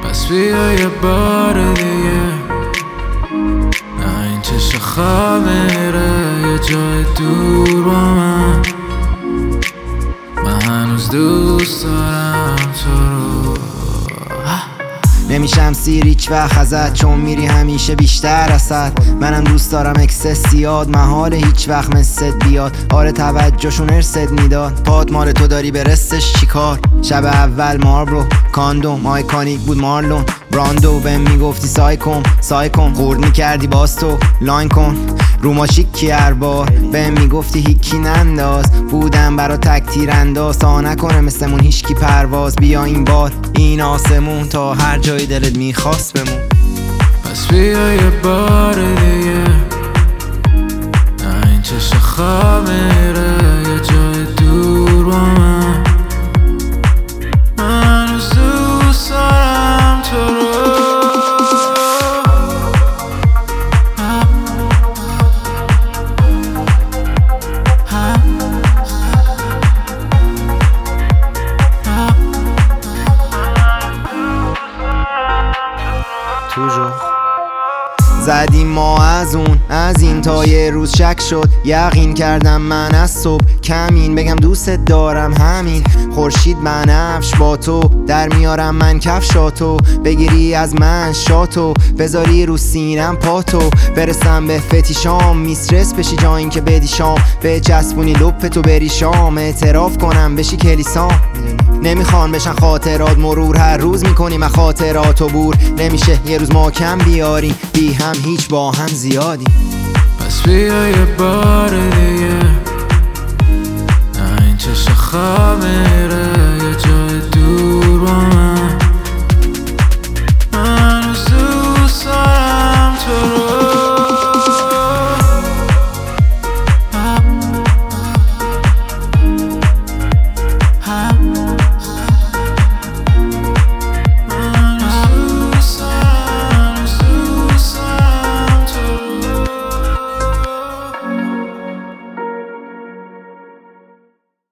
پس بیا یه بار دیگه. نه این چشم خواب میره یه جای دور با من هنوز دوست دارم تو رو. نمیشم سیر هیچ وقت ازت، چون میری همیشه بیشتر ازت. منم دوست دارم اکسس زیاد، محال هیچ وقت مثل بیاد. آره توجهشون ارست میداد، پات مال تو داری برستش چیکار. شب اول ماربرو کاندوم آیکانیک بود مارلون براندو. بهم میگفتی سای کن خورد میکردی باز تو لاین کن رو ما چیکی هر بار. بهم میگفتی هیکی ننداز، بودم برا تک تیر انداز. تا نکنه مثلمون هیچکی پرواز، بیا این بار این آسمون تا هر جای دلت میخواست بمون. پس بیا یه بار دیگه. نه این چشم خواب میره یه جای دور با من هنوز دوست دارم تو رو. زدیم ما از این تا یه روز شک شد. یقین کردم من از صبح کمین بگم دوست دارم همین. خورشید بنفش با تو در میارم من کفشاتو. بگیری از من شاتو بذاری رو سینم پاتو. برسم به فتیشام میسترس بشی جا این که بدی شام. به چسبونی لپتو بری شام اعتراف کنم بشی کلیسام. نمیخوان بشن خاطرات مرور، هر روز میکنیم از خاطراتو بور. نمیشه یه روز ما کم بیاریم بی هم هیچ با هم زیادیم. پس بیا یه بار دیگه. نه این چشم خواب